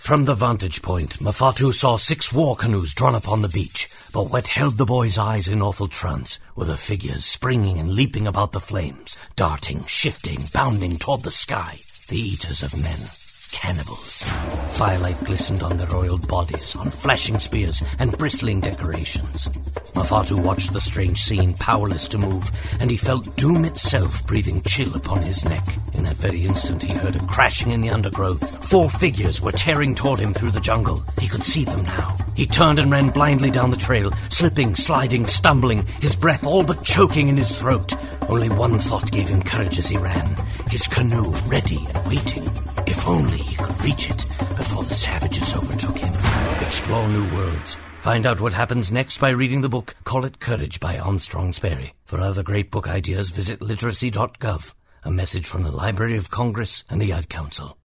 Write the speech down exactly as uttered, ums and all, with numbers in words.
From the vantage point, Mafatu saw six war canoes drawn up on the beach, but what held the boy's eyes in awful trance were the figures springing and leaping about the flames, darting, shifting, bounding toward the sky. The eaters of men. Cannibals. Firelight glistened on their oiled bodies, on flashing spears and bristling decorations. Mafatu watched the strange scene, powerless to move, and he felt doom itself breathing chill upon his neck. In that very instant he heard a crashing in the undergrowth. Four figures were tearing toward him through the jungle. He could see them now. He turned and ran blindly down the trail, slipping, sliding, stumbling, his breath all but choking in his throat. Only one thought gave him courage as he ran. His canoe ready and waiting. If only he could reach it before the savages overtook him. Explore new worlds. Find out what happens next by reading the book Call It Courage by Armstrong Sperry. For other great book ideas, visit literacy dot gov. A message from the Library of Congress and the Ad Council.